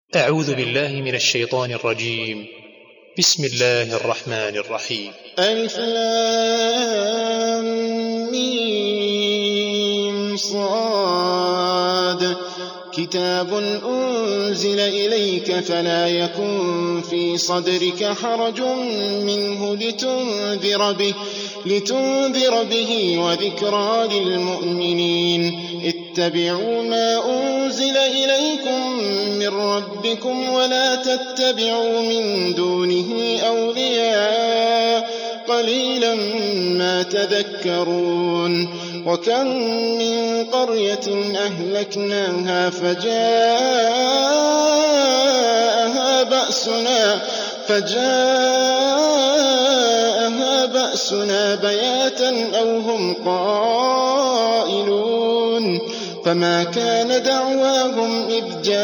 أعوذ بالله من الشيطان الرجيم. بسم الله الرحمن الرحيم. ألف لام ميم صاد كتاب أنزل إليك فلا يكن في صدرك حرج منه لتنذر به وذكرى للمؤمنين. اتبعوا ما أنزل إليكم من ربكم ولا تتبعوا من دونه أولياء قليلا ما تذكرون. وكم من قرية أهلكناها فجاءها بأسنا بياتا أو هم قائلون. فما كان دعواهم إذ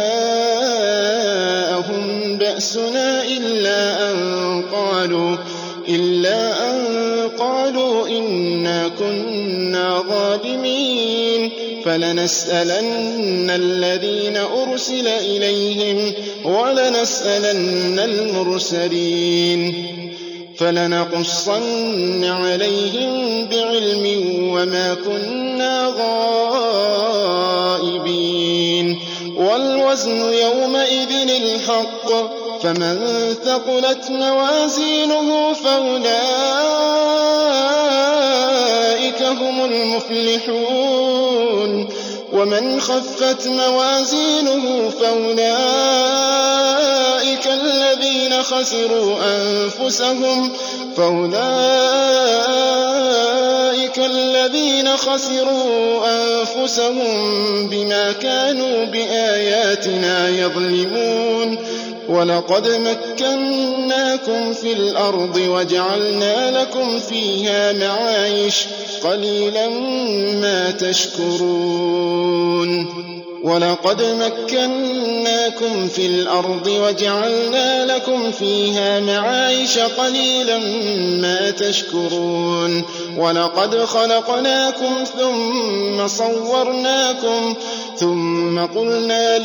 جاءهم بأسنا إلا أن قالوا إنا كنا ظالمين. فلنسألن الذين أرسل إليهم ولنسألن المرسلين. فلنقصن عليهم بعلم وما كنا غائبين. والوزن يومئذ الحق فمن ثقلت موازينه فأولئك هم المفلحون. ومن خفت موازينه فأولئك الذين خسروا أنفسهم بما كانوا بآياتنا يظلمون. ولقد مكناكم في الأرض وجعلنا لكم فيها معايش قليلا ما تشكرون. ولقد مكناكم في الأرض وجعلنا لكم فيها معايش قليلا ما تشكرون. ولقد خلقناكم ثم صورناكم ثم قلنا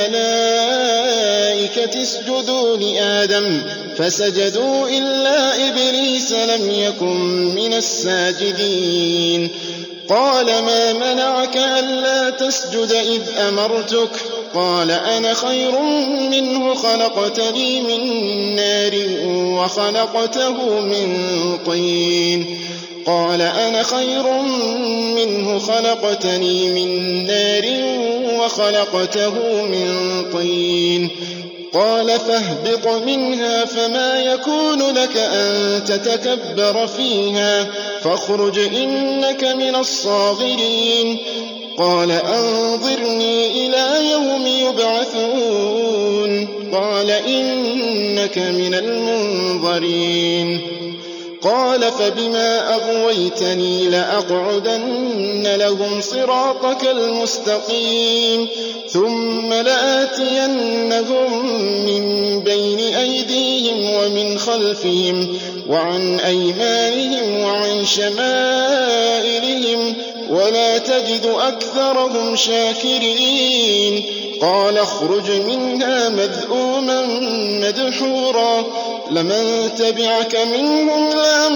للملائكة اسجدوا لآدم فسجدوا إلا إبليس لم يكن من الساجدين. قال ما منعك ألا تسجد إذ أمرتك؟ قال أنا خير منه خلقتني من نار وخلقته من طين. قال أنا خير منه خلقتني من نار وخلقته من طين. قال فاهبط منها فما يكون لك أن تتكبر فيها فاخرج إنك من الصاغرين. قال أنظرني إلى يوم يبعثون. قال إنك من المنظرين. قال فبما أغويتني لأقعدن لهم صراطك المستقيم ثم لآتينهم من بين أيديهم ومن خلفهم وعن أيمانهم وعن شمائلهم ولا تجد أكثرهم شاكرين. قال اخرج منها مذءوما مدحورا لمن تبعك منهم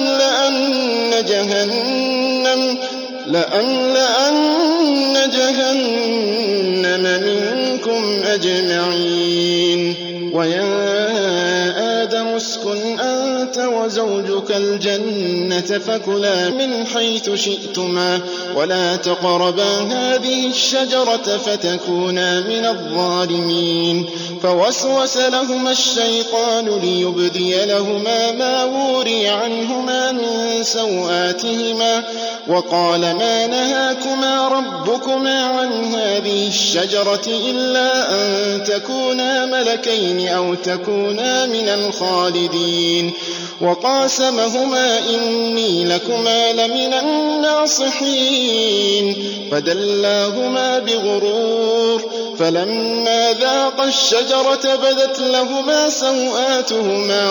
لأملأن جهنم منكم أجمعين. ويا آدم اسكن أنت وزوجك الجنة فكلا من حيث شئتما ولا تقربا هذه الشجرة فتكونا من الظالمين. فوسوس لهما الشيطان ليبدي لهما ما وري عنهما من سوآتهما وقال ما نهاكما ربكما عن هذه الشجرة إلا أن تكونا ملكين أو تكونا من الخالدين. وقاسمهما إني لكما لمن الناصحين فدلاهما بغرور فلما ذاقا الشجرة بدت لهما سوآتهما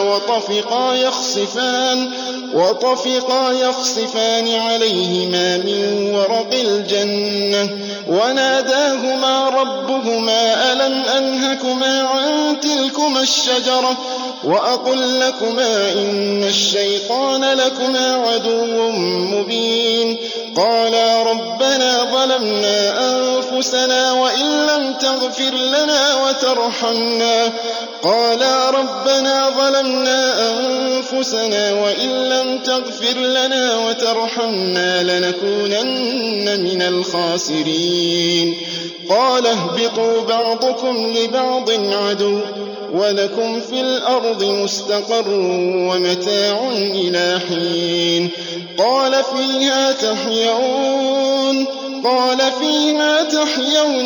وطفقا يخصفان عليهما من ورق الجنة وناداهما ربهما ألم أنهكما عن تلكما الشجرة وأقل لكما إن الشيطان لكما عدو مبين قالا ربنا ظلمنا أنفسنا وإن لم تغفر لنا وترحمنا لنكونن من الخاسرين قال اهبطوا بعضكم لبعض عدو ولكم في الأرض مستقر ومتاع إلى حين قال فيها تحيون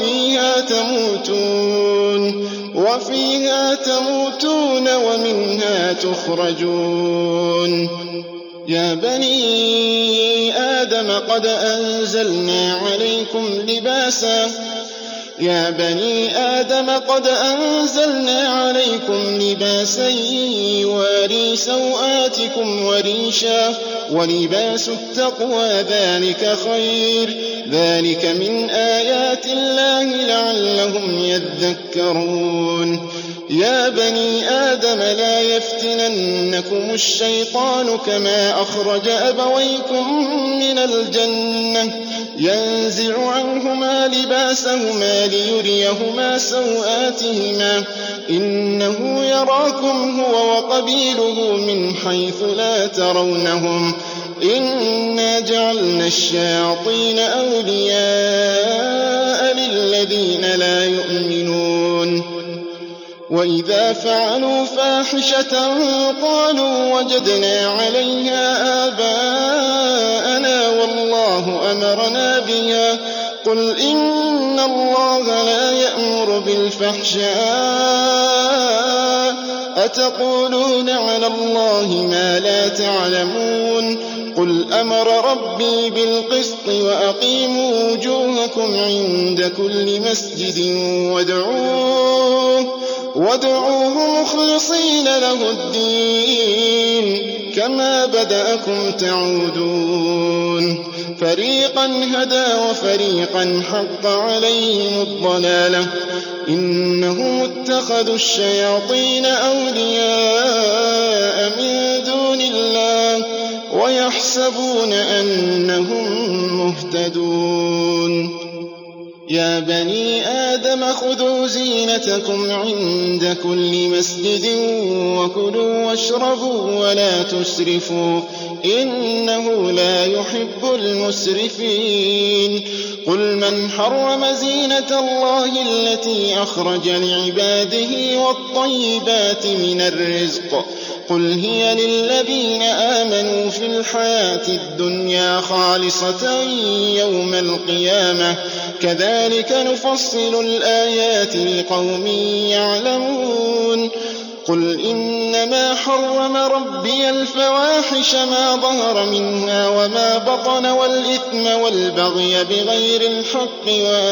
وفيها تموتون ومنها تخرجون يا بني آدم قد أنزلنا عليكم لباسا يواري سوآتكم وريشا ولباس التقوى ذلك خير ذلك من آيات الله لعلهم يذكرون يا بني آدم لا يفتننكم الشيطان كما أخرج أبويكم من الجنة ينزع عنهما لباسهما ليريهما سوآتهما إنه يراكم هو وقبيله من حيث لا ترونهم إنا جعلنا الشياطين أولياء للذين لا يؤمنون وإذا فعلوا فاحشة قالوا وجدنا عليها آباءنا والله أمرنا بها قل إن الله لا يأمر بالفحشاء أتقولون على الله ما لا تعلمون قل أمر ربي بالقسط وأقيموا وجوهكم عند كل مسجد وادعوه مخلصين له الدين كما بدأكم تعودون فريقا هدى وفريقا حق عليهم الضلالة إنهم اتخذوا الشياطين أولياء من دون الله ويحسبون أنهم مهتدون يا بني آدم خذوا زينتكم عند كل مسجد وكلوا واشربوا ولا تسرفوا إنه لا يحب المسرفين قل من حرم زينة الله التي أخرج لعباده والطيبات من الرزق قل هي للذين آمنوا في الحياة الدنيا خالصة يوم القيامة كذلك نفصل الآيات لقوم يعلمون قل إنما حرم ربي الفواحش ما ظهر منها وما بطن والإثم والبغي بغير الحق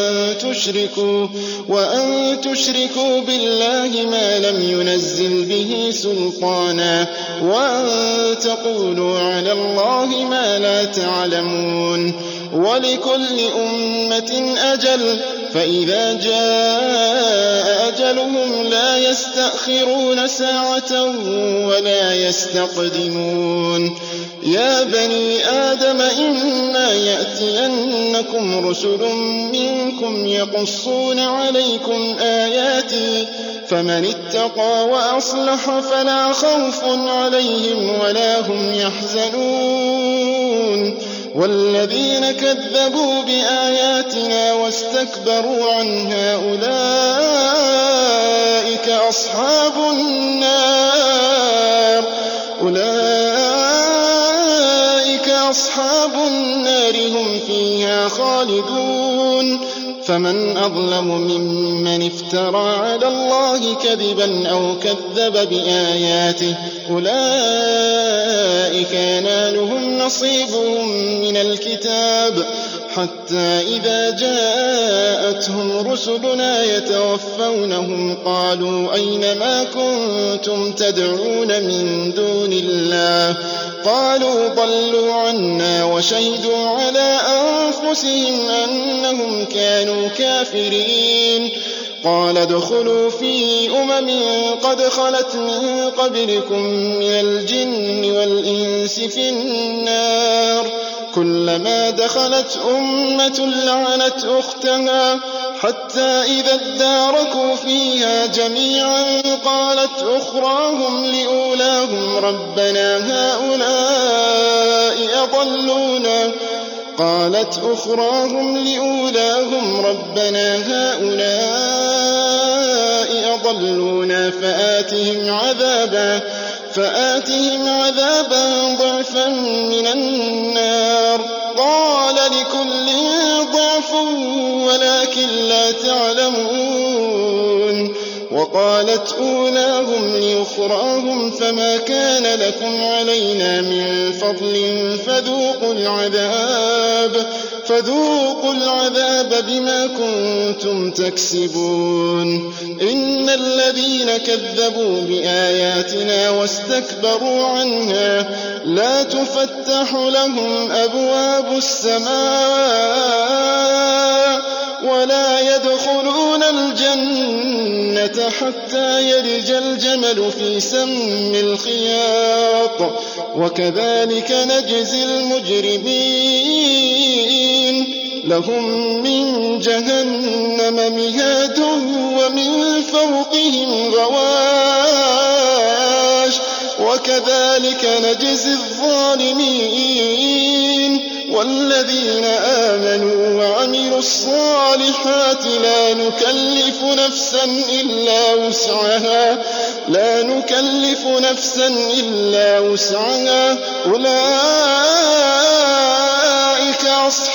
وأن تشركوا بالله ما لم ينزل به سلطانا وأن تقولوا على الله ما لا تعلمون ولكل أمة أجل فإذا جاء أجلهم لا يستأخرون ساعة ولا يستقدمون يا بني آدم إما يأتينكم رسل منكم يقصون عليكم آياتي فمن اتقى وأصلح فلا خوف عليهم ولا هم يحزنون والذين كذبوا بآياتنا واستكبروا عنها أولئك أصحاب النار هم فيها خالدون فمن أظلم ممن افترى على الله كذبا أو كذب بآياته أولئك ينالهم نصيبهم من الكتاب حتى إذا جاءتهم رسلنا يتوفونهم قالوا أين ما كنتم تدعون من دون الله قالوا ضلوا عنا وشهدوا على أنفسهم أنهم كانوا كافرين قال ادخلوا في قد خلت من قبلكم من الجن والإنس في النار كلما دخلت أمة لعنت أختها حتى إذا اداركوا فيها جميعا قالت أخراهم لأولاهم ربنا هؤلاء أضلونا فآتهم عذابا ضعفا من النار قال لكل ضعف ولكن لا تعلمون وقالت أولاهم لأخراهم فما كان لكم علينا من فضل فذوقوا العذاب بما كنتم تكسبون إن الذين كذبوا بآياتنا واستكبروا عنها لا تفتح لهم أبواب السماء ولا يدخلون الجنة حتى يلج الجمل في سم الخياط وكذلك نجزي المجرمين لهم من جهنم مهاد ومن فوقهم غواش وكذلك نجزي الظالمين والذين آمنوا وعملوا الصالحات لا نكلف نفسا إلا وسعها أولئك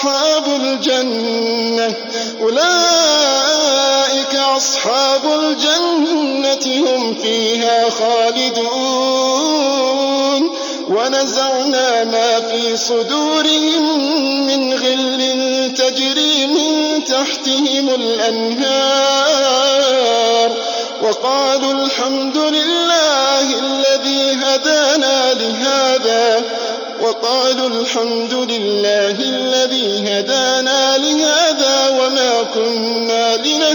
أصحاب الجنة هم فيها خالدون ونزعنا ما في صدورهم من غل تجري من تحتهم الأنهار وقالوا الحمد لله الذي هدانا لهذا وما كنا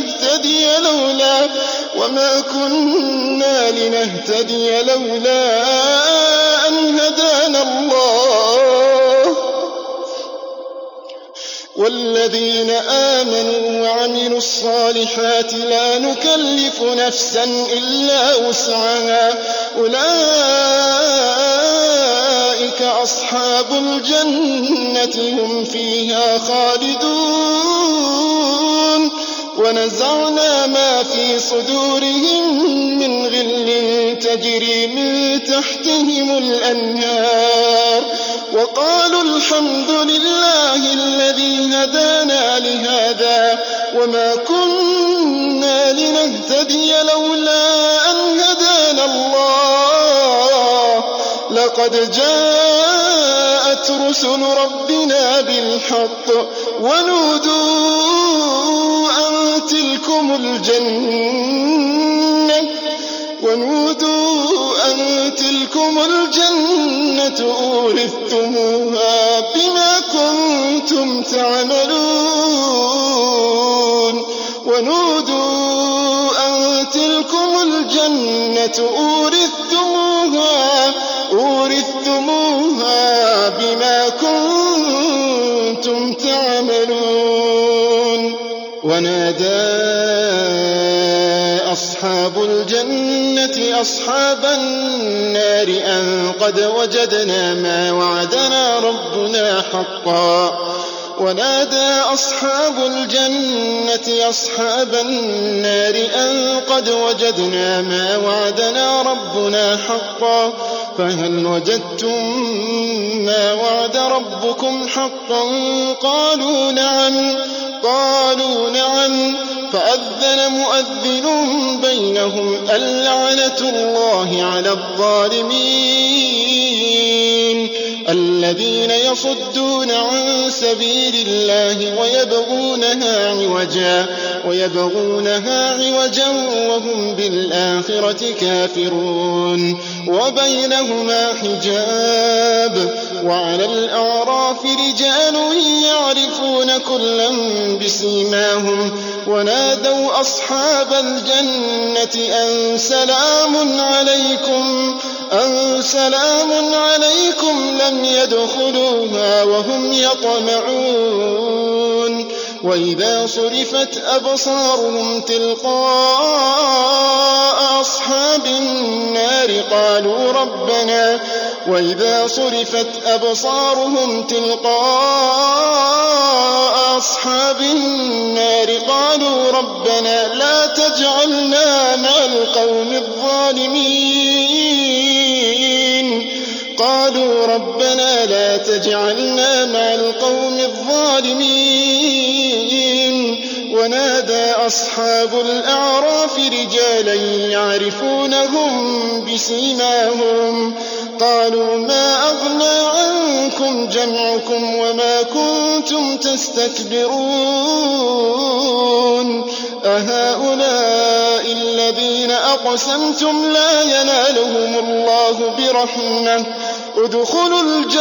لنهتدي لولا أن هدانا الله والذين آمنوا وعملوا الصالحات لا نكلف نفسا إلا وسعها أولئك أصحاب الجنة هم فيها خالدون ونزعنا ما في صدورهم من غل تجري من تحتهم الأنهار وقالوا الحمد لله الذي هدانا لهذا وما كنا لنهتدي لولا أن هدانا الله لقد جاءت رسل ربنا بالحق ونودوا أن تلكم الجنة أورثتموها بما كنتم تعملون أورثتموها بما كنتم تعملون ونادى أصحاب الجنة أصحاب النار أن قد وجدنا ما وعدنا ربنا حقا ونادى أصحاب الجنة أصحاب النار أن قد وجدنا ما وعدنا ربنا حقا فهل وجدتم ما وعد ربكم حقا؟ قالوا نعم. فأذن مؤذن بينهم اللعنة الله على الظالمين الذين يصدون عن سبيل الله ويبغونها عوجا وهم بالآخرة كافرون وبينهما حجاب وعلى الأعراف رجال يعرفون كلا بسيماهم ونادوا أصحاب الجنة أن سلام عليكم لم يدخلوها وهم يطمعون وإذا صرفت أبصارهم تلقاء أصحاب النار قالوا ربنا لا تجعلنا مع القوم الظالمين ونادى أصحاب الأعراف رجالا يعرفونهم بسيماهم قالوا ما أغنى عنكم جمعكم وما كنتم تستكبرون أهؤلاء الذين أقسمتم لا ينالهم الله برحمة ادخلوا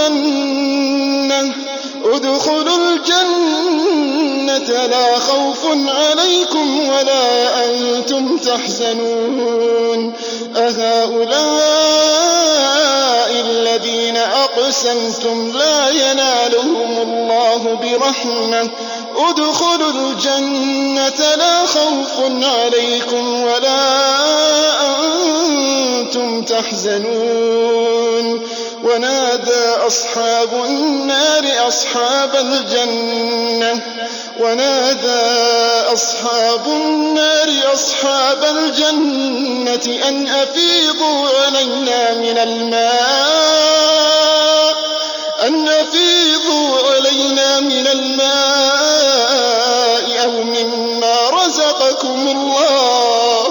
الجنة لا خوف عليكم ولا أنتم تحزنون أهؤلاء الذين أقسمتم لا ينالهم الله برحمة ادخلوا الجنة لا خوف عليكم ولا أنتم تحزنون ونادى أصحاب النار أصحاب الجنة أن أفيضوا علينا من الماء أو مما رزقكم الله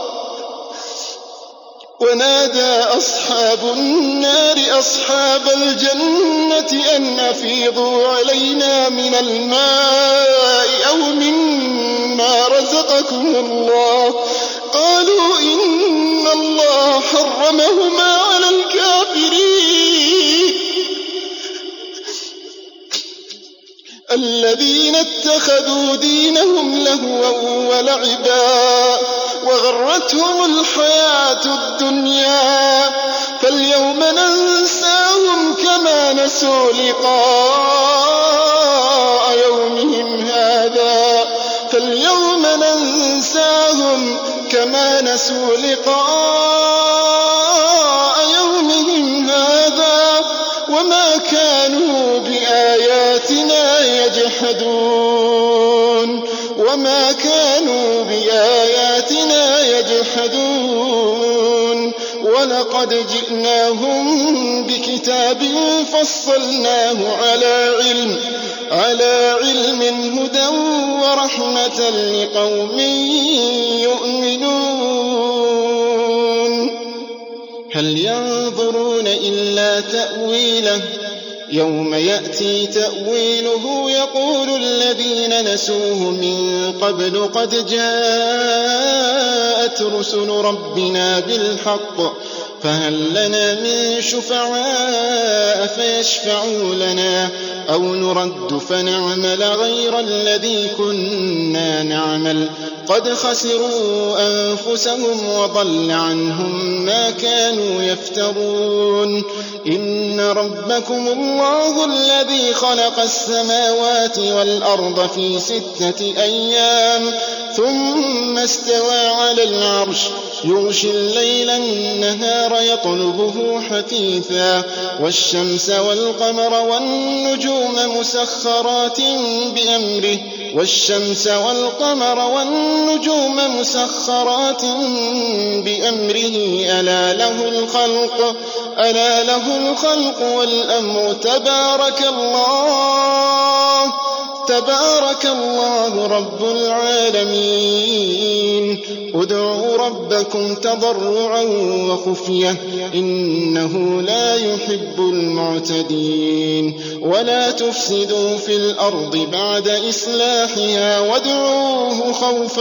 ونادى أصحاب النار أصحاب الجنة أن أفيضوا علينا من الماء أو مما رزقكم الله قالوا إن الله حرمهما على الكافرين الذين اتخذوا دينهم لهوا ولعبا وغرتهم الحياة الدنيا فاليوم ننساهم كما نسوا لقاء يومهم هذا وما كانوا بآياتنا يجحدون ولقد جئناهم بكتاب فصلناه على علم هدى ورحمة لقوم يؤمنون هل ينظرون إلا تأويله يوم يأتي تأويله يقول الذين نسوه من قبل قد جاءت رسل ربنا بالحق فهل لنا من شفعاء فيشفعوا لنا أو نرد فنعمل غير الذي كنا نعمل قد خسروا أنفسهم وضل عنهم ما كانوا يفترون إن ربكم الله الذي خلق السماوات والأرض في 6 أيام ثم استوى على العرش يغشي الليل النهار يطلبه حثيثا والشمس والقمر والنجوم مسخرات بأمره ألا له الخلق والأمر تبارك الله رب العالمين ادعوا ربكم تضرعا وخفية إنه لا يحب المعتدين ولا تفسدوا في الأرض بعد إصلاحها وادعوه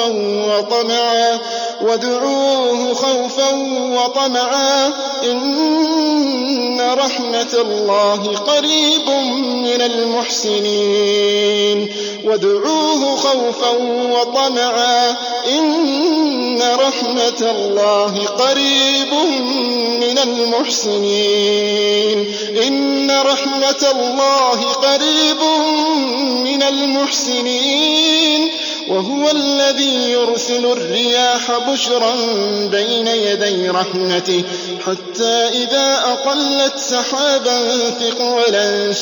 خوفا وطمعا إن رحمة الله قريب من المحسنين وادعوه خوفا وطمعا إن رحمة الله قريب من المحسنين وهو الذي يرسل الرياح بشرا بين يدي رحمته حتى إذا أقلت سحابا ثقلا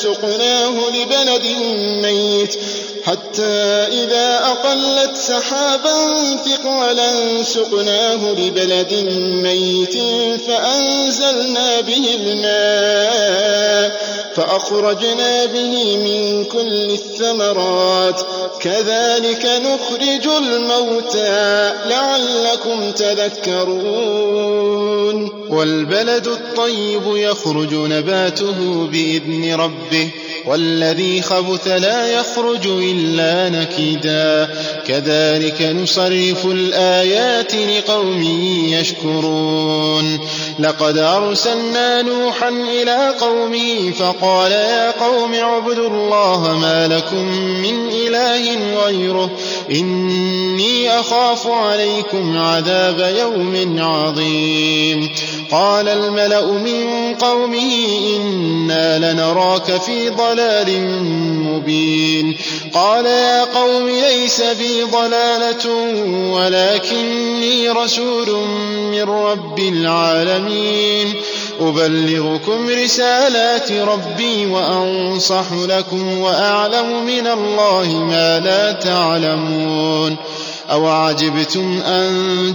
سقناه لبلد ميت فأنزلنا به الماء فأخرجنا به من كل الثمرات كذلك نخرج الموتى لعلكم تذكرون والبلد الطيب يخرج نباته بإذن ربه والذي خبث لا يخرج إلا نكدا كذلك نصرف الآيات لقوم يشكرون لقد أرسلنا نوحا إلى قومه فقال يا قوم اعبدوا الله ما لكم من إله غيره إني أخاف عليكم عذاب يوم عظيم قال الملأ من قومه إنا لنراك في ضلال مبين قال يا قوم ليس بي ضلالة ولكني رسول من رب العالمين أبلغكم رسالات ربي وأنصح لكم وأعلم من الله ما لا تعلمون أوعجبتم أن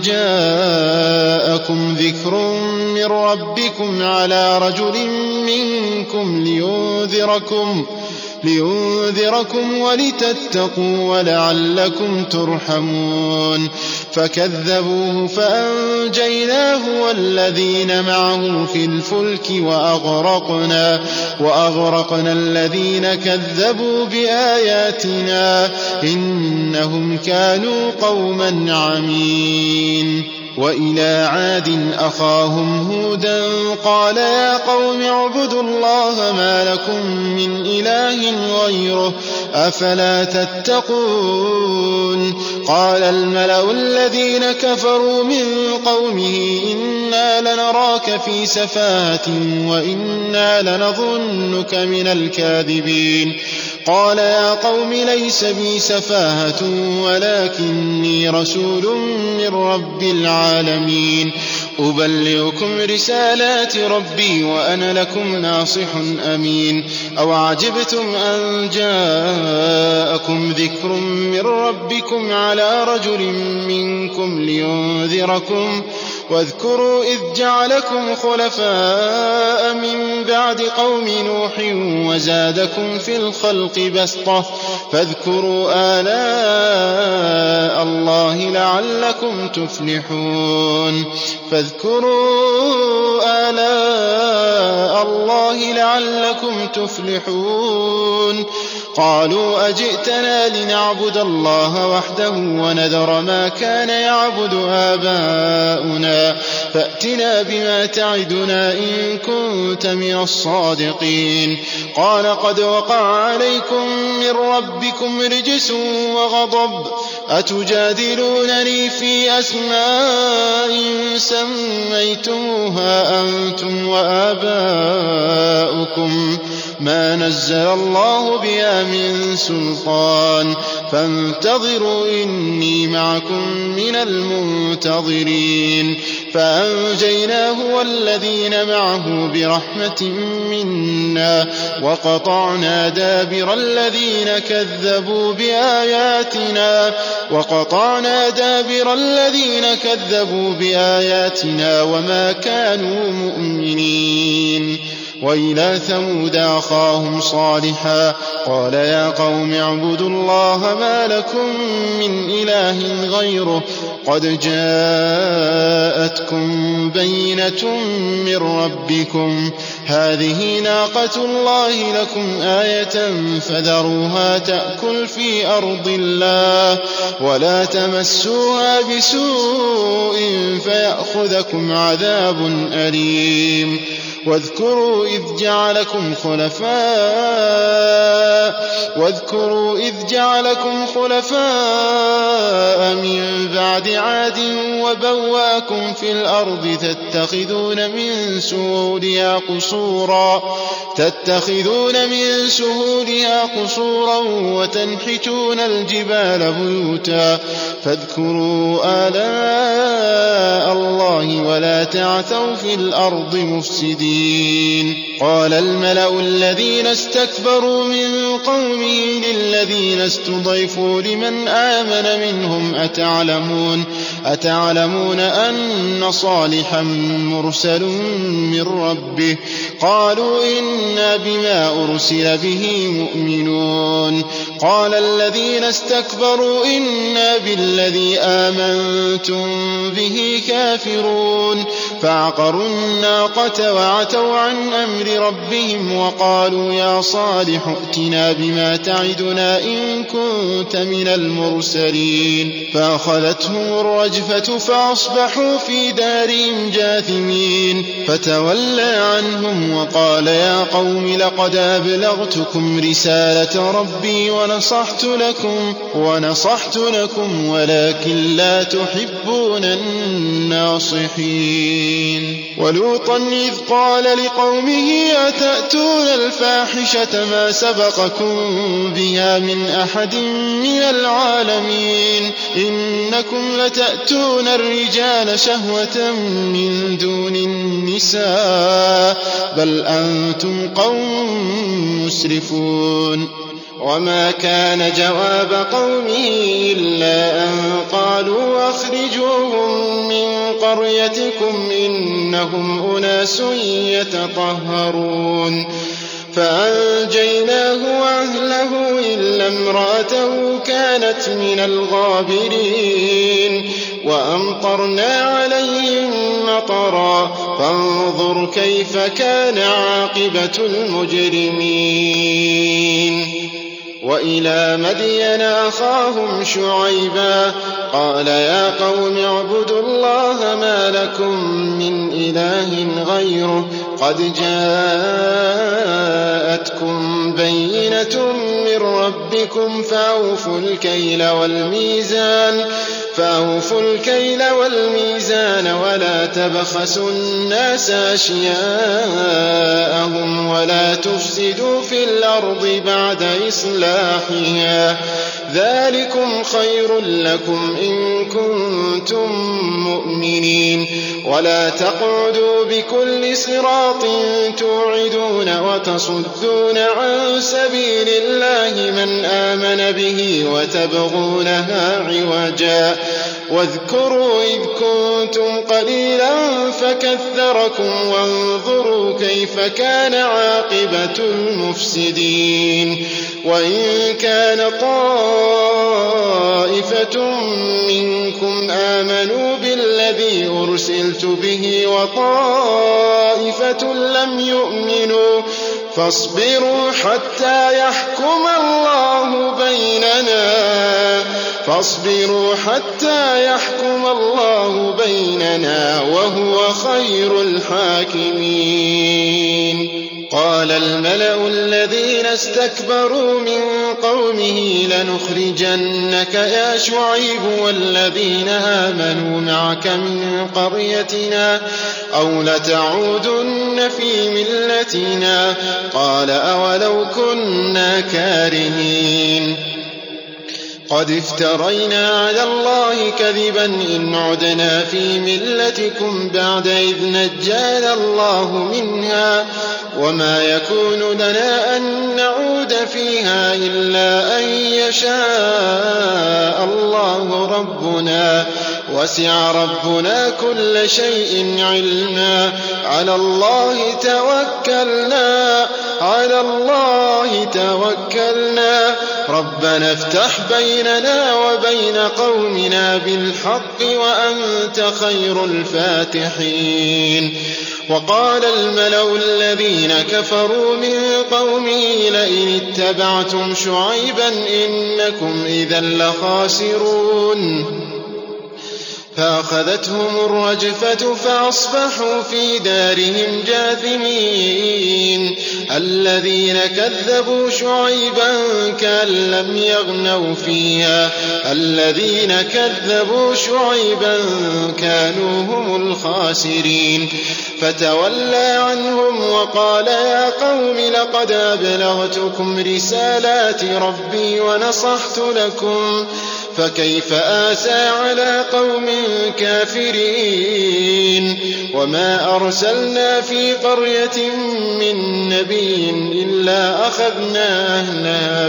جاءكم ذكر من ربكم على رجل منكم لينذركم ولتتقوا ولعلكم ترحمون فكذبوه فأنجيناه والذين معه في الفلك وأغرقنا الذين كذبوا بآياتنا إنهم كانوا قوما عمين وإلى عاد أخاهم هودا قال يا قوم اعبدوا الله ما لكم من إله غيره أفلا تتقون قال الملأ الذين كفروا من قومه إنا لنراك في سفاهة وإنا لنظنك من الكاذبين قال يا قوم ليس بي سفاهة ولكني رسول من رب العالمين أبلغكم رسالات ربي وأنا لكم ناصح أمين أوعجبتم أن جاءكم ذكر من ربكم على رجل منكم لينذركم واذكروا إذ جعلكم خلفاء من بعد قوم نوح وزادكم في الخلق بسطة فاذكروا آلاء الله لعلكم تفلحون قالوا أجئتنا لنعبد الله وحده ونذر ما كان يعبد آباؤنا فأتنا بما تعدنا إن كنت من الصادقين قال قد وقع عليكم من ربكم رجس وغضب أتجادلونني في أسماء سميتموها أنتم وآباؤكم ما نزل الله بها من سلطان فانتظروا إني معكم من المنتظرين فأنجيناه والذين معه برحمة منا وقطعنا دابر الذين كذبوا بآياتنا وما كانوا مؤمنين. وإلى ثمود أخاهم صالحا قال يا قوم اعبدوا الله ما لكم من إله غيره قد جاءتكم بينة من ربكم هذه ناقة الله لكم آية فذروها تأكل في أرض الله ولا تمسوها بسوء فيأخذكم عذاب أليم. واذكروا إذ جعلكم خلفاء من بعد عاد وبوأكم في الأرض تتخذون من سهولها قصورا وتنحتون الجبال بيوتا فاذكروا آلاء الله ولا تعثوا في الأرض مفسدين. قال الملأ الذين استكبروا من قومه للذين استضعفوا لمن آمن منهم أتعلمون أن صالحا مرسل من ربه قالوا إنا بما أرسل به مؤمنون. قال الذين استكبروا إنا بالذي آمنتم به كافرون فعقروا الناقة وعتوا عن أمر ربهم وقالوا يا صالح ائتنا بما تعدنا إن كنت من المرسلين فأخذتهم الرجفة فأصبحوا في دارهم جاثمين فتولى عنهم وقال يا قوم لقد أبلغتكم رسالة ربي ونصحت لكم ولكن لا تحبون الناصحين. ولوطا إذ قال لقومه أتأتون الفاحشة ما سبقكم بها من أحد من العالمين إنكم لتأتون الرجال شهوة من دون النساء بل أنتم قوم مسرفون. وما كان جواب قومه إلا أن قالوا أخرجوهم من قريتكم إنهم أناس يتطهرون فأنجيناه وأهله إلا امرأته كانت من الغابرين وأمطرنا عليهم مطرا فانظر كيف كان عاقبة المجرمين. وإلى مدين أخاهم شعيبا قال يا قوم اعبدوا الله ما لكم من إله غيره قد جاءتكم بينة من ربكم فأوفوا الكيل والميزان ولا تبخسوا الناس أشياءهم ولا تفسدوا في الأرض بعد إصلاحها ذلكم خير لكم إن كنتم مؤمنين. ولا تقعدوا بكل صراط توعدون وتصدون عن سبيل الله من آمن به وتبغونها عوجا واذكروا إذ كنتم قليلا فكثركم وانظروا كيف كان عاقبة المفسدين. وإن كان طائفة منكم آمنوا بالذي أرسلت به وطائفة لم يؤمنوا فاصبروا حتى يحكم الله بيننا وهو خير الحاكمين. قال الملأ الذين استكبروا من قومه لنخرجنك يا شعيب والذين آمنوا معك من قريتنا أو لتعودن في ملتنا قال أولو كنا كارهين قد افترينا على الله كذبا إن عدنا في ملتكم بعد إذ نجانا الله منها وما يكون لنا أن نعود فيها إلا أن يشاء الله ربنا وسع ربنا كل شيء علما على الله توكلنا ربنا افتح بيننا وبين قومنا بالحق وأنت خير الفاتحين وقال الملأ الذين كفروا من قومه لئن اتبعتم شعيبا إنكم إذا لخاسرون فأخذتهم الرجفة فأصبحوا في دارهم جاثمين الذين كذبوا شعيبا كأن لم يغنوا فيها الذين كذبوا شعيبا كانوا هم الخاسرين فتولى عنهم وقال يا قوم لقد أبلغتكم رسالات ربي ونصحت لكم فكيف آسى على قوم كافرين وما أرسلنا في قرية من نبي إلا أخذنا أهلها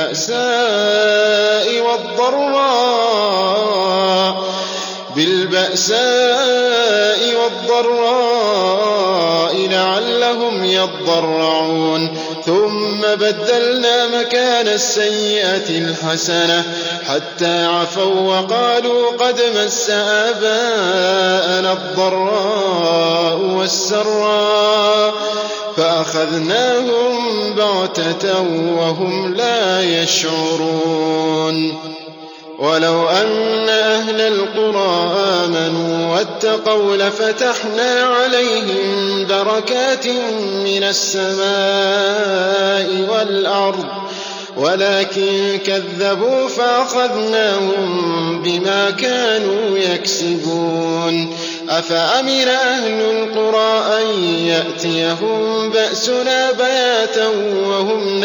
بالبأساء والضراء لعلهم يضرعون ثم بدلنا مكان السيئة الحسنة حتى عفوا وقالوا قد مس آباءنا الضراء والسراء فأخذناهم بغتة وهم لا يشعرون ولو أن أهل القرى آمنوا واتقوا لفتحنا عليهم بركات من السماء والأرض ولكن كذبوا فأخذناهم بما كانوا يكسبون أفأمن أهل القرى أن يأتيهم بأسنا بياتا وهم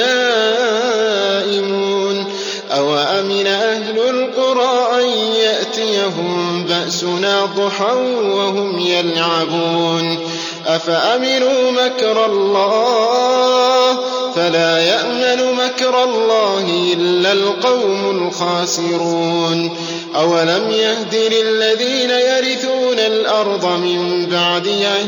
نائمون أو أمن أهل القرى أن يأتيهم بأسنا ضحى وهم يلعبون أفأمنوا مكر الله فلا يأمن مكر الله إلا القوم الخاسرون أولم يهد للذين يرثون الأرض من بعد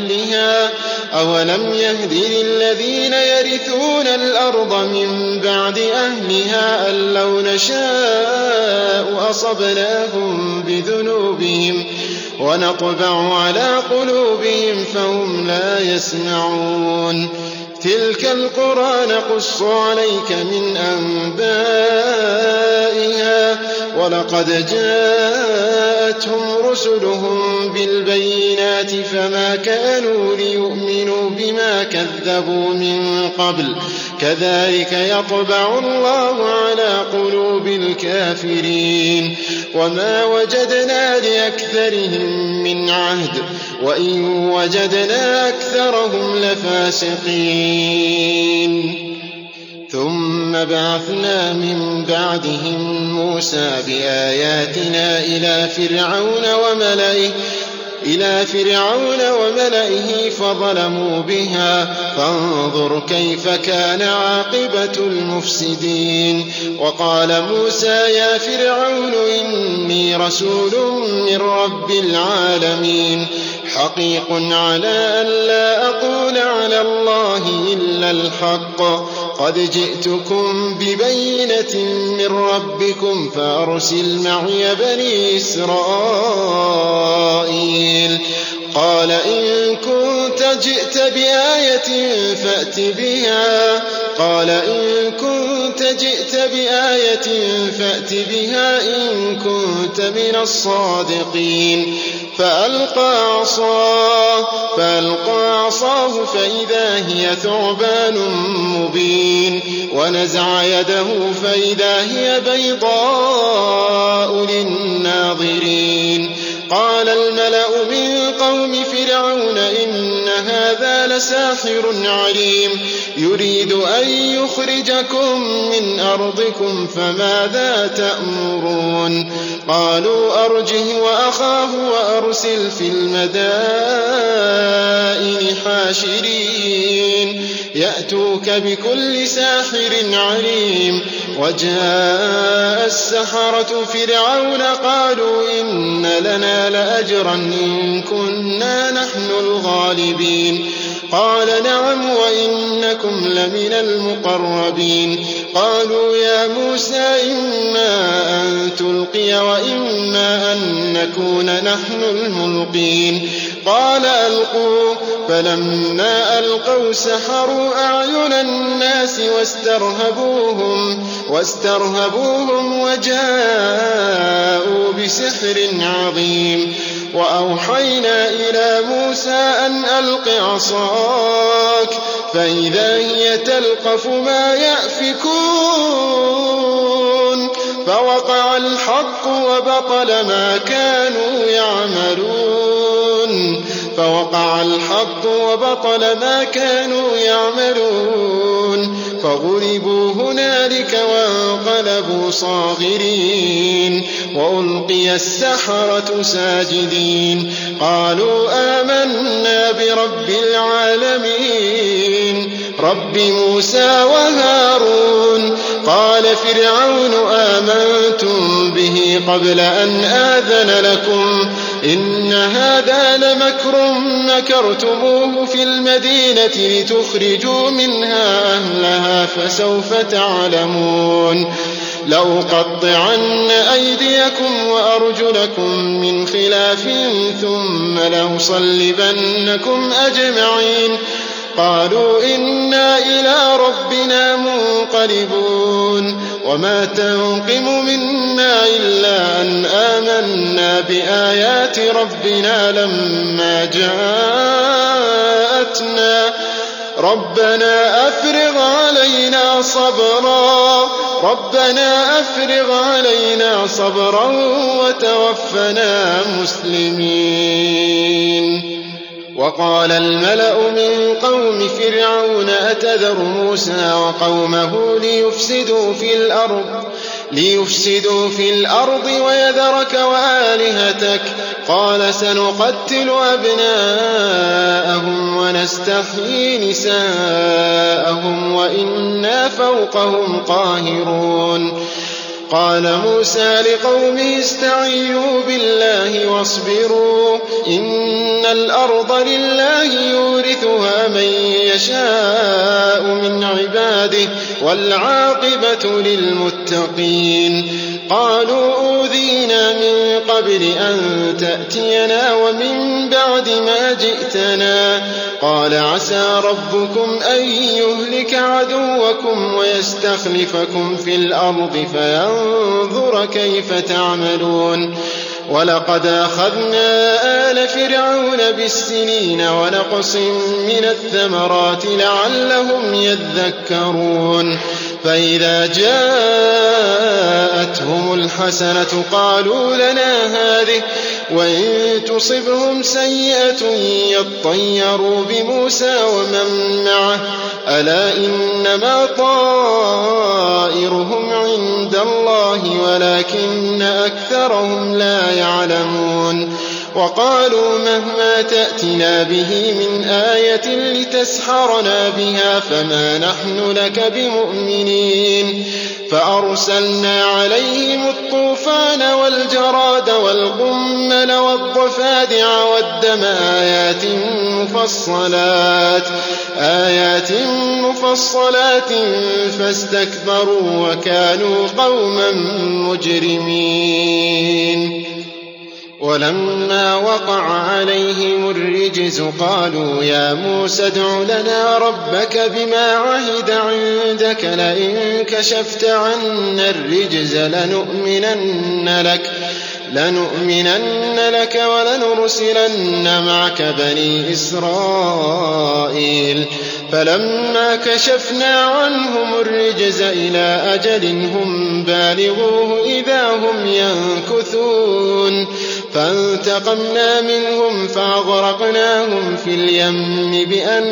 أهلها أن لو نشاء أصبناهم بذنوبهم ونطبع على قلوبهم فهم لا يسمعون تلك القرى نقص عليك من أنبائها ولقد جاءتهم رسلهم بالبينات فما كانوا ليؤمنوا بما كذبوا من قبل كذلك يطبع الله على قلوب الكافرين وما وجدنا لأكثرهم من عهد وإن وجدنا أكثرهم لفاسقين ثم بعثنا من بعدهم موسى بآياتنا إلى فرعون وملئه فظلموا بها فانظر كيف كان عاقبة المفسدين وقال موسى يا فرعون إني رسول من رب العالمين حقيق على أن لا أقول على الله إلا الحق قد جئتكم ببينة من ربكم فأرسل معي بني إسرائيل قال إن كنت جئت بآية فأت بها إن كنت من الصادقين فألقى عصاه فإذا هي ثعبان مبين ونزع يده فإذا هي بيضاء للناظرين. قال الملأ من قوم فرعون إن هذا لساحر عليم يريد أن يخرجكم من أرضكم فماذا تأمرون؟ قالوا أرجه وأخاه وأرسل في المدائن حاشرين يأتوك بكل ساحر عليم. وجاء السحرة فرعون قالوا إن لنا لأجرا إن كنا نحن الغالبين. قال نعم وإنكم لمن المقربين. قالوا يا موسى إما أن تلقي وإما أن نكون نحن الملقين. قال ألقوا فلما ألقوا سحروا أعين الناس واسترهبوهم وجاءوا بسحر عظيم. وأوحينا إلى موسى أن ألق عصاك فإذا هي تلقف ما يأفكون فوقع الحق وبطل ما كانوا يعملون فغلبوا هنالك وانقلبوا صاغرين وألقي السحرة ساجدين. قالوا آمنا برب العالمين رب موسى وهارون. قال فرعون آمنتم به قبل أن آذن لكم إن هذا لمكر مكرتموه في المدينة لتخرجوا منها أهلها فسوف تعلمون. لأقطعن أيديكم وأرجلكم من خلاف ثم لأصلبنكم أجمعين. قالوا إنا إلى ربنا منقلبون. وما تنقم منا إلا أن آمنا بآيات ربنا لما جاءتنا ربنا أفرغ علينا صبرا وتوفنا مسلمين. وقال الملأ من قوم فرعون أتذر موسى وقومه ليفسدوا في الأرض ويذرك وآلهتك قال سنقتل أبناءهم ونستحيي نساءهم وإنا فوقهم قاهرون. قال موسى لقومه استعينوا بالله واصبروا إن الأرض لله يورثها من يشاء من عباده والعاقبة للمتقين. قالوا أوذينا من قبل أن تأتينا ومن بعد ما جئتنا. قال عسى ربكم أن يهلك عدوكم ويستخلفكم في الأرض فينظر كيف تعملون. ولقد أخذنا آل فرعون بالسنين ونقص من الثمرات لعلهم يذكرون. فإذا جاءتهم الحسنة قالوا لنا هذه وإن تصبهم سيئة يطيروا بموسى ومن معه ألا إنما طائرهم عند الله ولكن أكثرهم لا يعلمون. وقالوا مهما تأتنا به من آية لتسحرنا بها فما نحن لك بمؤمنين. فأرسلنا عليهم الطوفان والجراد والقمل والضفادع والدم آيات مفصلات فاستكبروا وكانوا قوما مجرمين. ولما وقع عليهم الرجز قالوا يا موسى ادع لنا ربك بما عهد عندك لنؤمنن لك ولنرسلن معك بني إسرائيل فلما كشفنا عنهم الرجز إلى أجل هم بالغوه إذا هم ينكثون فانتقمنا منهم فأغرقناهم في اليم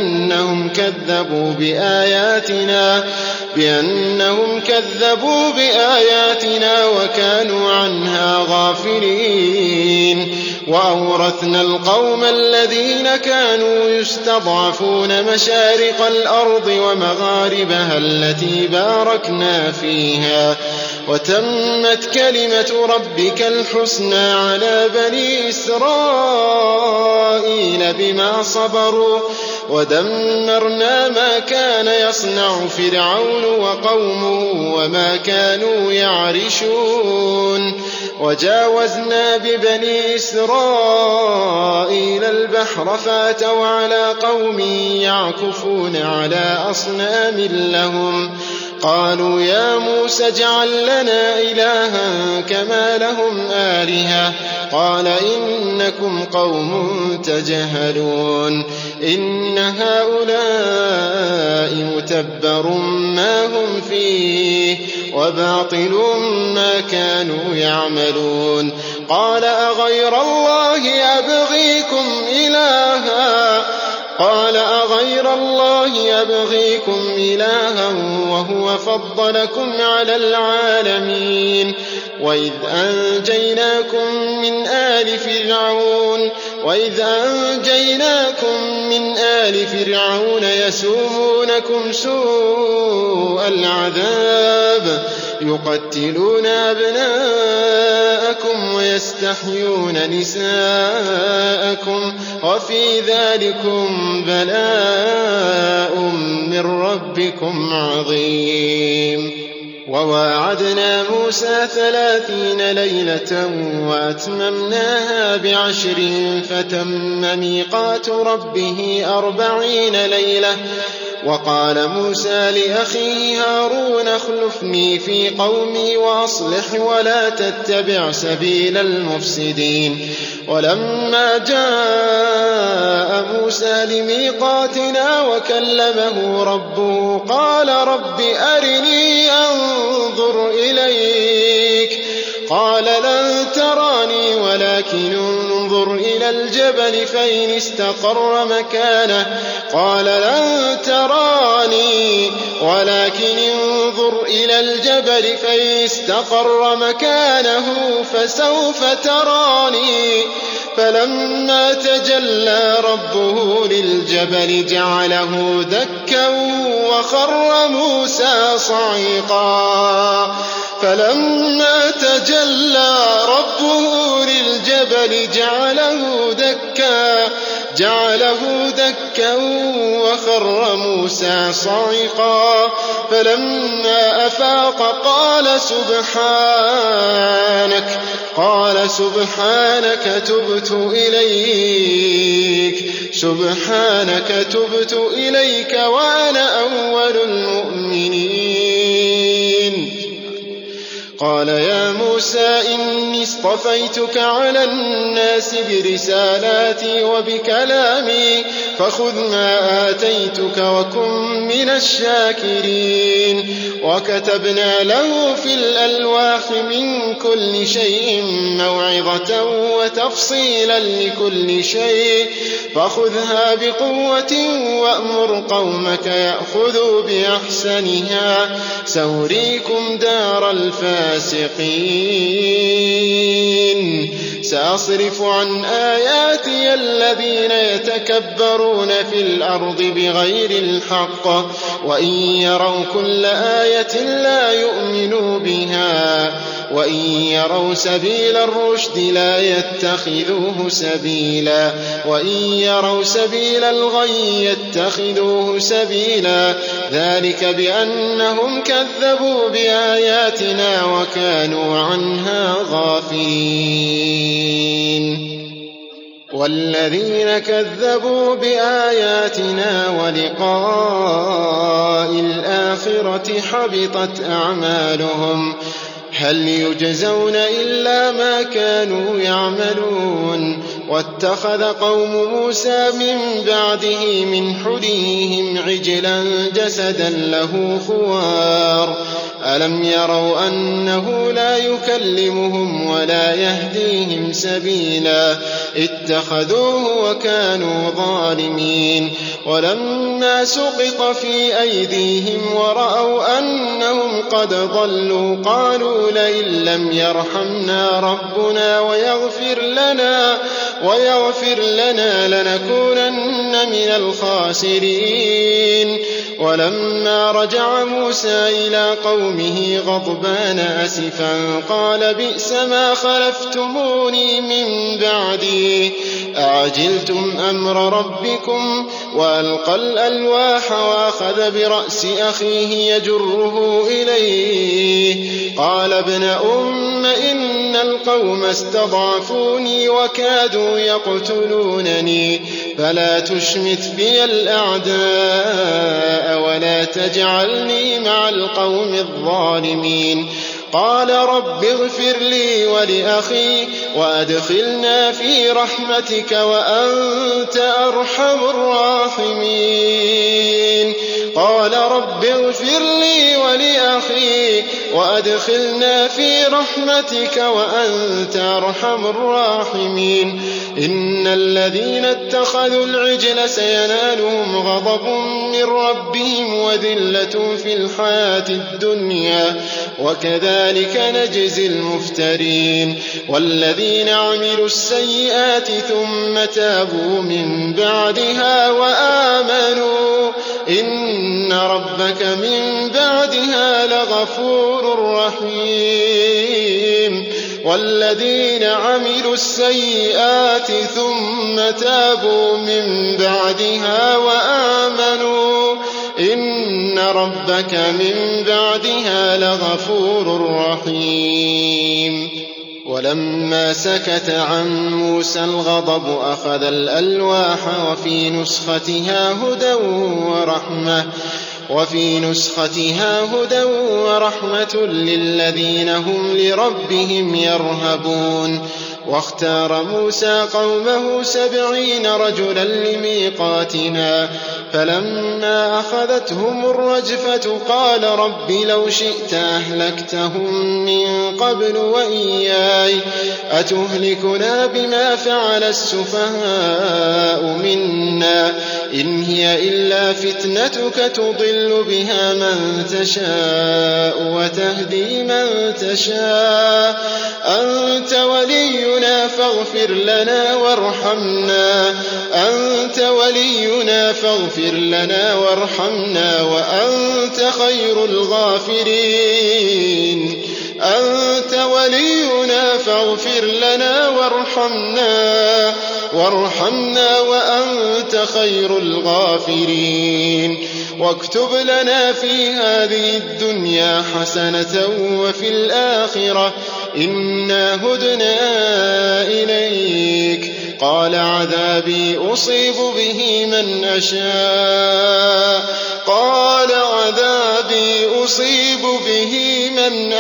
بأنهم كذبوا بآياتنا وكانوا عنها غافلين وأورثنا القوم الذين كانوا يستضعفون مشارق الأرض ومغاربها التي باركنا فيها وتمت كلمة ربك الحسنى على بني إسرائيل بما صبروا ودمرنا ما كان يصنع فرعون وقومه وما كانوا يعرشون وجاوزنا ببني إسرائيل البحر فأتوا على قوم يعكفون على أصنام لهم قالوا يا موسى اجعل لنا إلها كما لهم آلهة قال إنكم قوم تجهلون إن هؤلاء متبر ما هم فيه وباطل ما كانوا يعملون قال أغير الله أبغيكم إلها وهو فضلكم على العالمين وإذ أنجيناكم من آل فرعون يسومونكم سوء العذاب يقتلون أبناءكم ويستحيون نساءكم وفي ذلكم بلاء من ربكم عظيم وواعدنا موسى 30 ليلة وأتممناها ب10 فتم ميقات ربه 40 ليلة وقال موسى لأخيه هارون اخلفني في قومي وأصلح ولا تتبع سبيل المفسدين ولما جاء موسى لميقاتنا وكلمه ربه قال رب أرني أنظر إليك قال لن تراني ولكن انظر إلى الجبل فإن استقر مكانه قال لن تراني ولكن انظر إلى الجبل فإن استقر مكانه فسوف تراني فلما تجلى ربه للجبل جعله دكا وخر موسى صعيقا فلما تجلى ربه للجبل جعله دكا وخر موسى صعقا فلما أفاق قال سبحانك تبت إليك وأنا أول المؤمنين قال يا موسى إني اصطفيتك على الناس برسالاتي وبكلامي فخذ ما آتيتك وكن من الشاكرين وكتبنا له في الألواح من كل شيء موعظة وتفصيلا لكل شيء فخذها بقوة وأمر قومك يأخذوا بأحسنها سأريكم دار الفاسقين سأصرف عن آياتي الذين يتكبرون في الأرض بغير الحق وإن يروا كل آية لا يؤمنوا بها وإن يروا سبيل الرشد لا يتخذوه سبيلا وإن يروا سبيل الغي يتخذوه سبيلا ذلك بأنهم كذبوا بآياتنا وكانوا عنها غافلين والذين كذبوا بآياتنا ولقاء الآخرة حبطت أعمالهم هل يجزون إلا ما كانوا يعملون واتخذ قوم موسى من بعده من حليهم عجلا جسدا له خوار ألم يروا أنه لا يكلمهم ولا يهديهم سبيلا اتخذوه وكانوا ظالمين ولما سقط في أيديهم ورأوا أنهم قد ضلوا قالوا لئن لم يرحمنا ربنا ويغفر لنا لنكونن من الخاسرين ولما رجع موسى إلى قومه غضبان أسفا قال بئس ما خلفتموني من بعدي أعجلتم أمر ربكم وألقى الألواح وأخذ برأس أخيه يجره إليه قال ابن أم إن القوم استضعفوني وكادوا يقتلونني فلا تشمت بي الأعداء ولا تجعلني مع القوم الظالمين قال رب اغفر لي ولأخي وأدخلنا في رحمتك وأنت أرحم الراحمين قال رب اغفر لي ولأخي وأدخلنا في رحمتك وأنت أرحم الراحمين إن الذين اتخذوا العجل سينالهم غضب من ربهم وذلة في الحياة الدنيا وكذلك نجزي المفترين والذين عملوا السيئات ثم تابوا من بعدها وآمنوا إن ربك من بعدها لغفور رحيم والذين عملوا السيئات ثم تابوا من بعدها وآمنوا إن ربك من بعدها لغفور رحيم ولما سكت عن موسى الغضب أخذ الألواح وفي نسختها هدى ورحمة للذين هم لربهم يرهبون واختار موسى قومه 70 رجلا لميقاتنا فلما أخذتهم الرجفة قال رب لو شئت أهلكتهم من قبل وإياي أتهلكنا بما فعل السفهاء منا إن هي إلا فتنتك تضل بها من تشاء وتهدي من تشاء أنت ولينا فاغفر لنا وارحمنا وأنت خير الغافرين أنت ولينا فاغفر لنا وارحمنا وأنت خير الغافرين واكتب لنا في هذه الدنيا حسنة وفي الآخرة إنا هدنا إليك قال عذابي أصيب به من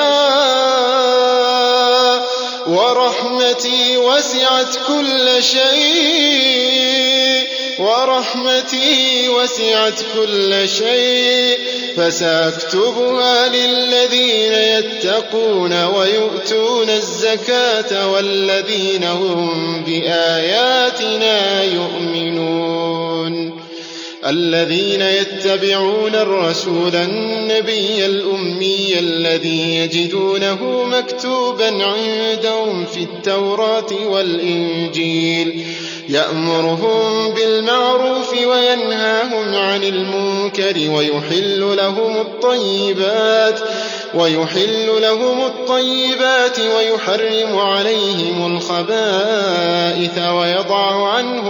أشاء ورحمتي وسعت كل شيء فسأكتبها للذين يتقون ويؤتون الزكاة والذين هم بآياتنا يؤمنون الذين يتبعون الرسول النبي الأمي الذي يجدونه مكتوبا عندهم في التوراة والإنجيل يأمرهم بالمعروف وينهاهم عن المنكر ويحل لهم الطيبات ويحرم عليهم الخبائث ويضع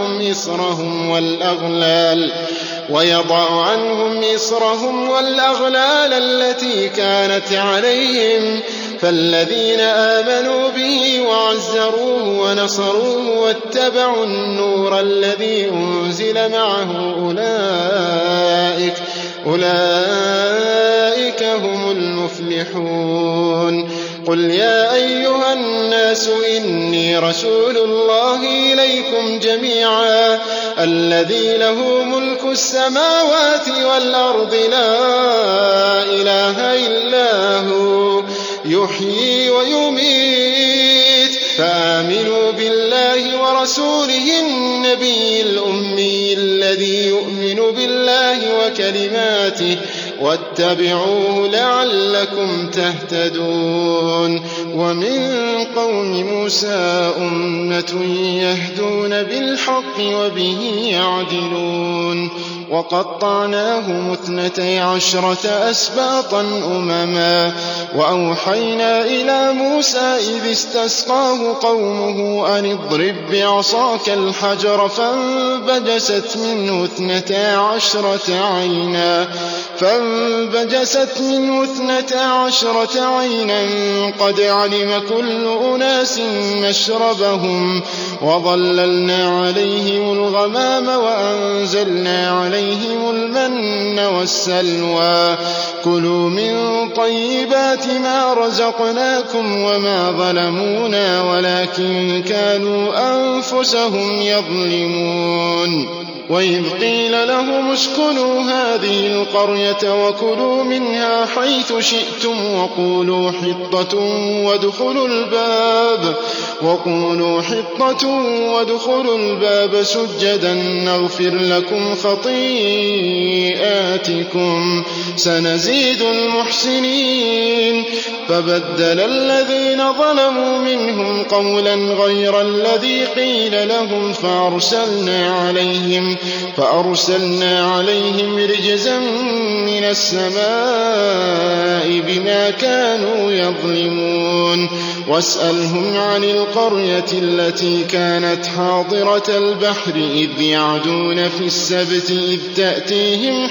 عنهم إصرهم والأغلال التي كانت عليهم فالذين آمنوا به وعزروه ونصروه واتبعوا النور الذي أنزل معه أولئك هم المفلحون قل يا أيها الناس إني رسول الله إليكم جميعا الذي له ملك السماوات والأرض لا إله إلا هو يحيي ويميت فآمنوا بالله ورسوله النبي الأمي الذي يؤمن بالله وكلماته واتبعوه لعلكم تهتدون ومن قوم موسى أمة يهدون بالحق وبه يعدلون وقطعناهم 12 أسباطا أمما وأوحينا إلى موسى إذ استسقاه قومه أن اضرب بعصاك الحجر فانبجست منه 12 عينا قد علم كل أناس مشربهم وظللنا عليهم الغمام وأنزلنا عليهم المن والسلوى كلوا من طيبات ما رزقناكم وما ظلمونا ولكن كانوا أنفسهم يظلمون وإذ قيل لهم اسكنوا هذه القرية وكلوا منها حيث شئتم وقولوا حطة وادخلوا الباب سجدا نغفر لكم خطيئاتكم سنزيد المحسنين فبدل الذين ظلموا منهم قولا غير الذي قيل لهم فأرسلنا عليهم رجزا من السماء بما كانوا يظلمون واسألهم عن القرية التي كانت حاضرة البحر إذ يعدون في السبت إذ تأتيهم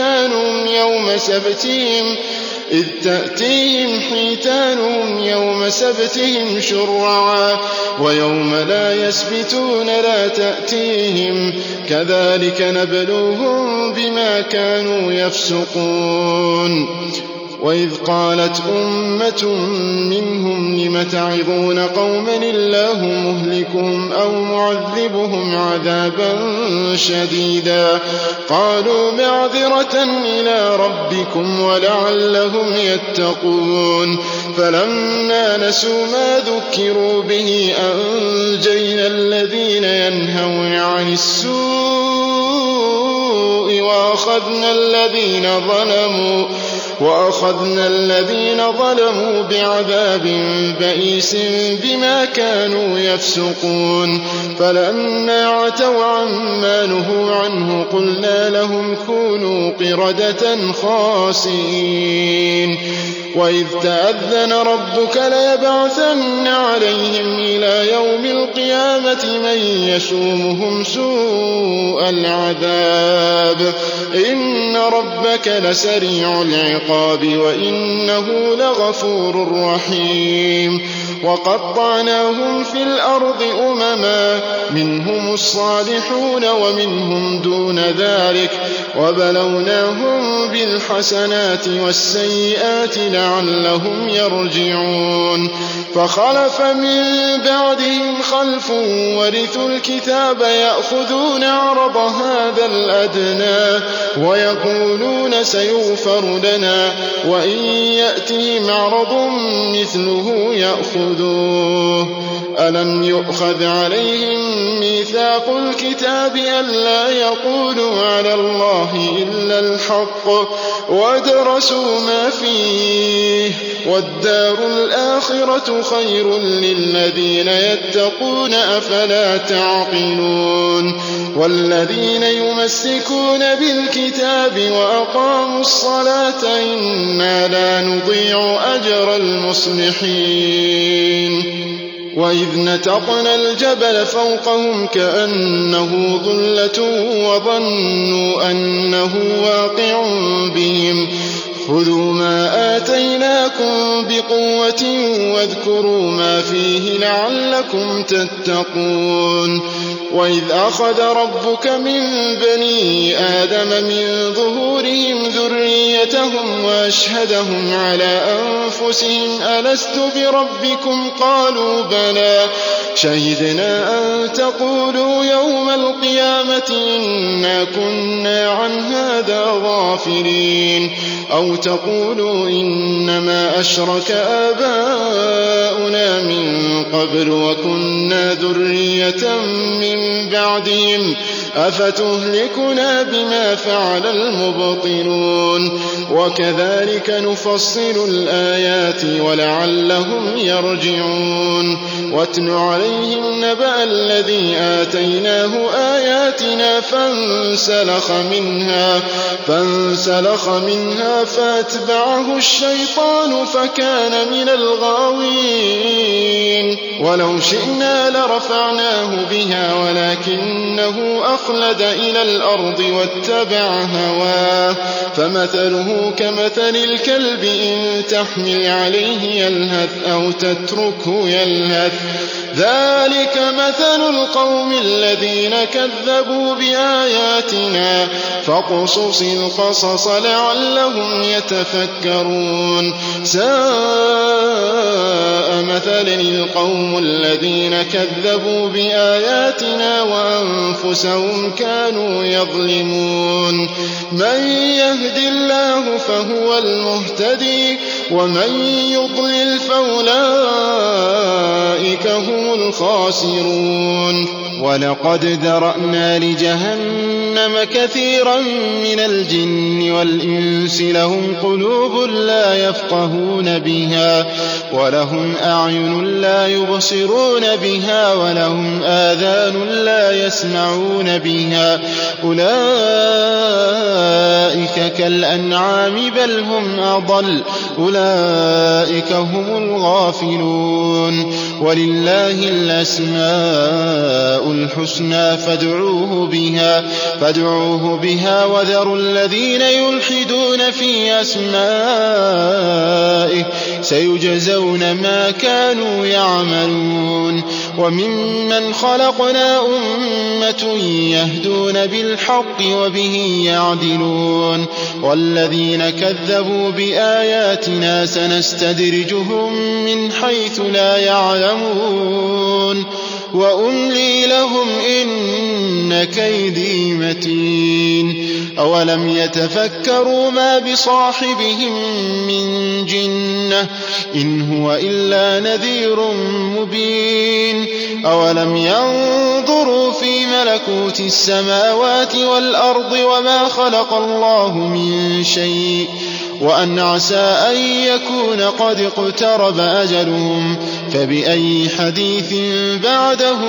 حيتانهم يوم سبتهم شرعا ويوم لا يسبتون لا تأتيهم كذلك نبلوهم بما كانوا يفسقون وإذ قالت أمة منهم لم تعظون قوما الله مهلكهم أو معذبهم عذابا شديدا قالوا معذرة إلى ربكم ولعلهم يتقون فلما نسوا ما ذكروا به أنجينا الذين ينهون عن السوء وأخذنا الذين ظلموا بعذاب بئيس بما كانوا يفسقون فلما عتوا عما نهوا عنه قلنا لهم كونوا قردة خاسئين وإذ تأذن ربك ليبعثن عليهم إلى يوم القيامة من يسومهم سوء العذاب إن ربك لسريع العقاب وإنه لغفور رحيم وقطعناهم في الأرض أمما منهم الصالحون ومنهم دون ذلك وبلوناهم بالحسنات والسيئات لعلهم يرجعون فخلف من بعدهم خلف ورثوا الكتاب يأخذون عرض هذا الأدنى ويقولون سيغفر لنا وإن يأتهم عرض مثله يأخذوه ألم يؤخذ عليهم ميثاق الكتاب ألا يقولوا على الله إلا الحق ودرسوا ما فيه والدار الآخرة خير للذين يتقون أفلا تعقلون والذين يمسكون بالكتاب وأقاموا الصلاة إنا لا نضيع أجر المصلحين وإذ نتقنا الجبل فوقهم كأنه ظلة وظنوا أنه واقع بهم خذوا ما آتيناكم بقوة واذكروا ما فيه لعلكم تتقون وإذ أخذ ربك من بني آدم من ظهورهم ذريتهم وأشهدهم على أنفسهم ألست بربكم قالوا بلى شهدنا أن تقولوا يوم القيامة إنا كنا عن هذا غافلين أو تقولوا إنما أشرك آباؤنا من قبل وكنا ذرية من بعدهم أفتهلكنا بما فعل المبطلون وكذلك نفصل الآيات ولعلهم يرجعون واتل عليهم نبأ الذي آتيناه آياتنا فانسلخ منها فاتبعه الشيطان فكان من الغاوين ولو شئنا لرفعناه بها ولكنه أخلد إلى الأرض واتبع هواه فمثله كمثل الكلب إن تحمل عليه يلهث أو تتركه يلهث ذلك مثل القوم الذين كذبوا بآياتنا فاقصص القصص لعلهم يتفكرون ساء مثل القوم الذين كذبوا بآياتنا وأنفسهم كانوا يظلمون من يهد الله فهو المهتدي ومن يضلل فأولئك هم الخاسرون ولقد ذرأنا لجهنم كثيرا من الجن والإنس لهم قلوب لا يفقهون بها ولهم أعين لا يبصرون بها ولهم آذان لا يسمعون بها أولئك كالأنعام بل هم أضل أولئك هم الغافلون ولله الأسماء الحسنى فادعوه بها وذروا الذين يلحدون في أسمائه سيجزون ما كانوا يعملون وممن خلقنا أمة يهدون بالحق وبه يعدلون والذين كذبوا بآياتنا سنستدرجهم من حيث لا يعلمون وأملي لهم إن كيدي متين أولم يتفكروا ما بصاحبهم من جنة إن هو إلا نذير مبين أولم ينظروا في ملكوت السماوات والأرض وما خلق الله من شيء وأن عسى أن يكون قد اقترب أجلهم فبأي حديث بعده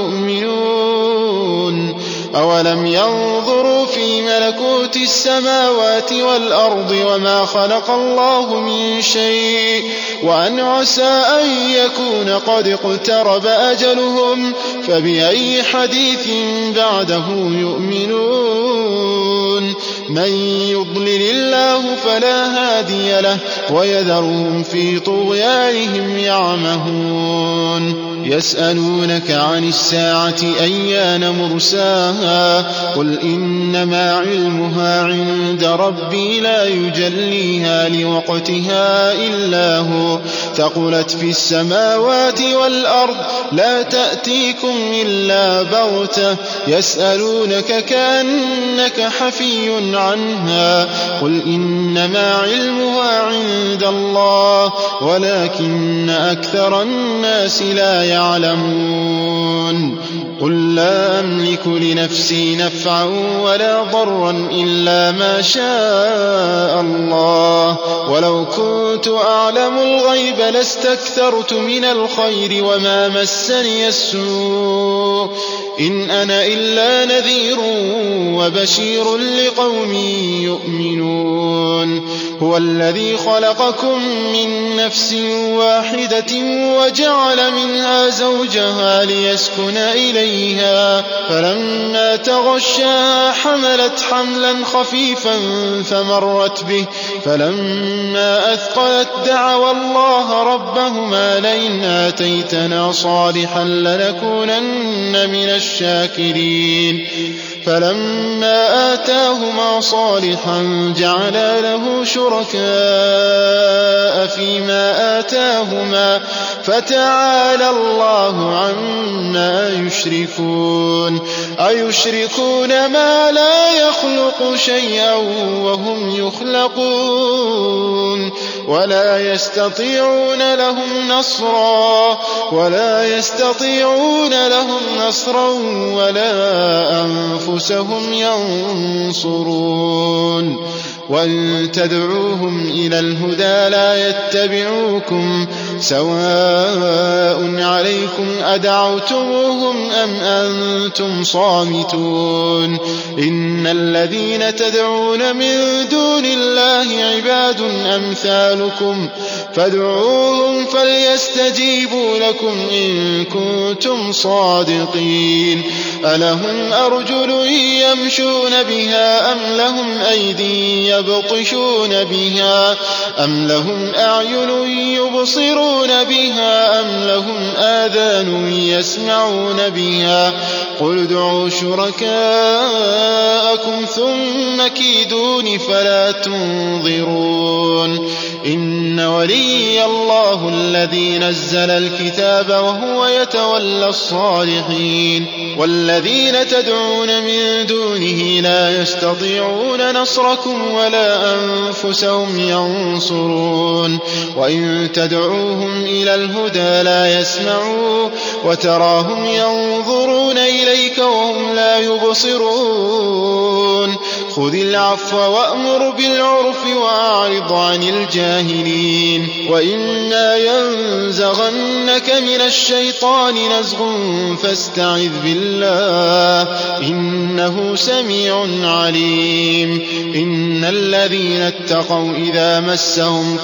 يؤمنون أولم ينظروا في ملكوت السماوات والأرض وما خلق الله من شيء وأن عسى أن يكون قد اقترب أجلهم فبأي حديث بعده يؤمنون من يضلل الله فلا هادي له ويذرهم في طغيانهم يعمهون يسألونك عن الساعة أيان مرساها قل إنما علمها عند ربي لا يجليها لوقتها إلا هو ثقلت في السماوات والأرض لا تأتيكم إلا بغتة يسألونك كأنك حفي عنها قل إنما علمها عند الله ولكن أكثر الناس لا يعلمون قل لا أملك لنفسي نفعا ولا ضرا إلا ما شاء الله ولو كنت أعلم الغيب لاستكثرت من الخير وما مسني السوء إن أنا إلا نذير وبشير لقوم يؤمنون. هو الذي خلقكم من نفس واحدة وجعل منها زوجها ليسكن إليها، فلما تغشاها حملت حملا خفيفا فمرت به، فلما أثقلت دعوا الله ربهما لئن آتيتنا صالحا لنكونن من الشاكرين. فلما آتاهما صالحا جعلا له شركاء فيما آتاهما فتعالى الله عما يشركون. أيشركون ما لا يخلق شيئا وهم يخلقون ولا يستطيعون لهم نصرا ولا أنفسهم ينصرون. وإن تدعوهم إلى الهدى لا يتبعوكم سواء عليكم أدعوتموهم أم أنتم صامتون. إن الذين تدعون من دون الله عباد أمثالكم فادعوهم فليستجيبوا لكم إن كنتم صادقين. ألهم أرجل يمشون بها أم لهم أيدي يبطشون بها أم لهم أعين يبصرون بها أم لهم آذان يسمعون بها؟ قل ادعوا شركاءكم ثم كيدون فلا تنظرون. إن ولي الله الذي نزل الكتاب وهو يتولى الصالحين. والذين تدعون من دونه لا يستطيعون نصركم ولا أنفسهم ينصرون. وإن تدعوهم إلى الهدى لا يسمعوا وتراهم ينظرون إليك وهم لا يبصرون. خذ العفو وأمر بالعرف وأعرض عن الجاهلين. وإما ينزغنك من الشيطان نزغ فاستعذ بالله إنه سميع عليم. إن الذين اتقوا إذا مسهم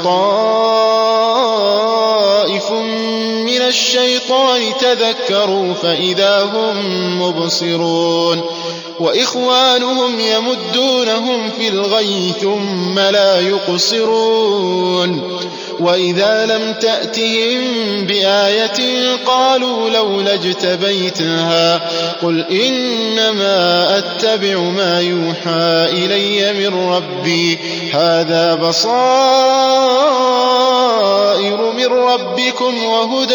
طائف من الشيطان تذكروا فإذا هم مبصرون. وإخوانهم يمدونهم في الغي ثم لا يقصرون. وإذا لم تأتهم بآية قالوا لولا اجتبيتها قل إنما أتبع ما يوحى إلي من ربي هذا بصائر من ربكم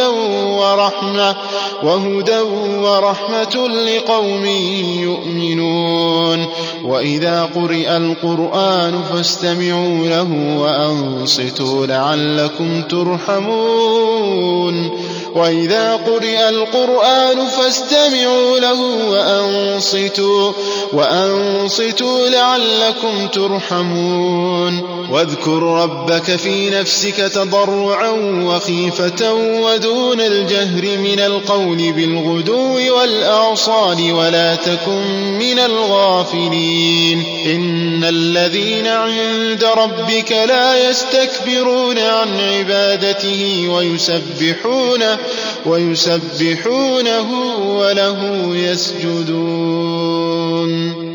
وهدى ورحمة لقوم يؤمنون. وإذا قرئ القرآن فاستمعوا له وأنصتوا لعلكم ترحمون. وإذا قرئ القرآن فاستمعوا له وأنصتوا لعلكم ترحمون. واذكر ربك في نفسك تضرعا وخيفة ودون الجهر من القول بالغدو والآصال ولا تكن من الغافلين. إن الذين عند ربك لا يستكبرون عن عبادته ويسبحونه وله يسجدون.